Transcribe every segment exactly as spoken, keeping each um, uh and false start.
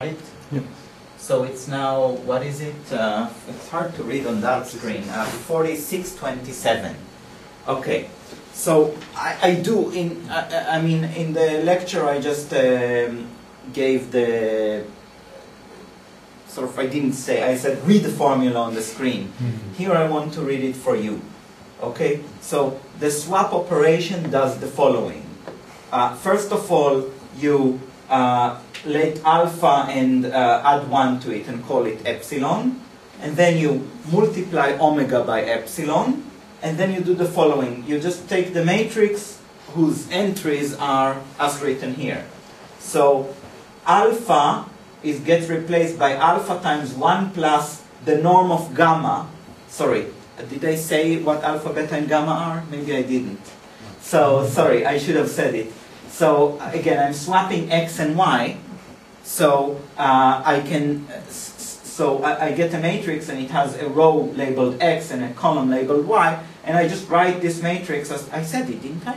Right? Yep. So it's now, what is it? Uh, it's hard to read on that screen. Uh, forty-six twenty-seven. Okay. So I, I do, in, I, I mean, in the lecture I just um, gave the, sort of, I didn't say, I said read the formula on the screen. Mm-hmm. Here I want to read it for you. Okay? So the swap operation does the following. Uh, first of all, you uh, let alpha and uh, add one to it and call it epsilon, and then you multiply omega by epsilon, and then you do the following. You just take the matrix whose entries are as written here. So alpha is gets replaced by alpha times one plus the norm of gamma. Sorry, did I say what alpha, beta, and gamma are? Maybe I didn't. So sorry, I should have said it. So again, I'm swapping x and y. So uh, I can, so I, I get a matrix and it has a row labeled x and a column labeled y, and I just write this matrix as I said it, didn't I?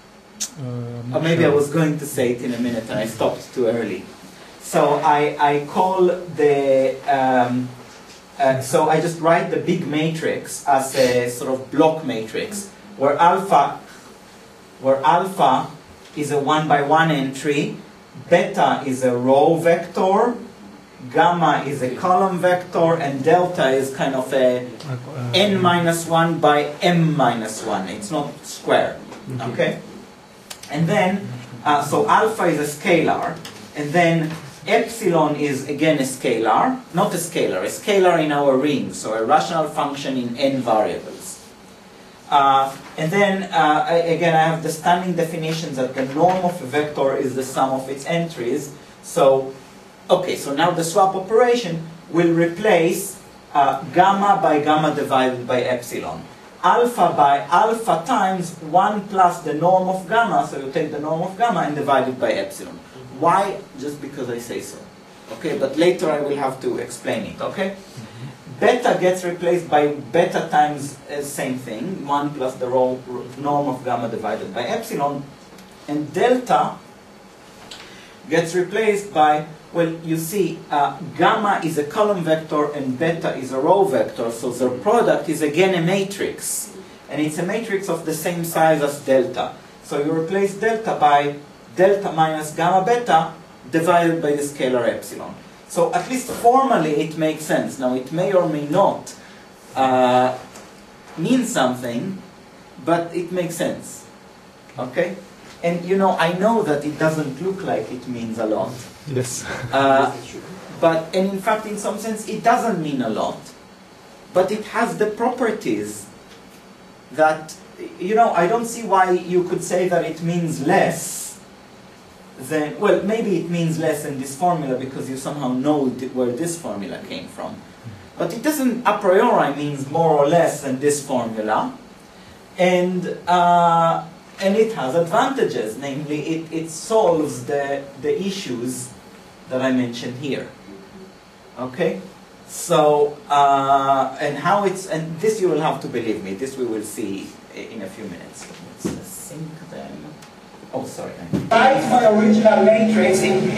Uh, or maybe sure. I was going to say it in a minute and I stopped too early. So I, I call the, um, uh, so I just write the big matrix as a sort of block matrix where alpha, where alpha is a one by one entry, beta is a row vector, gamma is a column vector, and delta is kind of a Uh, n minus one by m minus one. It's not square. Okay? And then, uh, so alpha is a scalar, and then epsilon is again a scalar, not a scalar, a scalar in our ring, so a rational function in n variables. Uh, and then, uh, I, again, I have the standing definitions that the norm of a vector is the sum of its entries. So, okay, so now the swap operation will replace uh, gamma by gamma divided by epsilon. Alpha by alpha times one plus the norm of gamma, so you take the norm of gamma and divide it by epsilon. Why? Just because I say so. Okay, but later I will have to explain it, okay? Beta gets replaced by beta times uh, same thing, one plus the row, norm of gamma divided by epsilon, and delta gets replaced by, well, you see, uh, gamma is a column vector and beta is a row vector, so their product is again a matrix, and it's a matrix of the same size as delta. So you replace delta by delta minus gamma beta divided by the scalar epsilon. So at least formally it makes sense. Now it may or may not uh, mean something, but it makes sense. Okay? And you know, I know that it doesn't look like it means a lot. Yes. Uh, but, and in fact, in some sense, it doesn't mean a lot. But it has the properties that, you know, I don't see why you could say that it means less. Then, well, maybe it means less in this formula because you somehow know where this formula came from. But it doesn't a priori means more or less than this formula. And, uh, and it has advantages, namely it, it solves the, the issues that I mentioned here. Okay? So, uh, and how it's, and this you will have to believe me, this we will see in a few minutes. Let's sync them. Oh, sorry. Write my original matrix in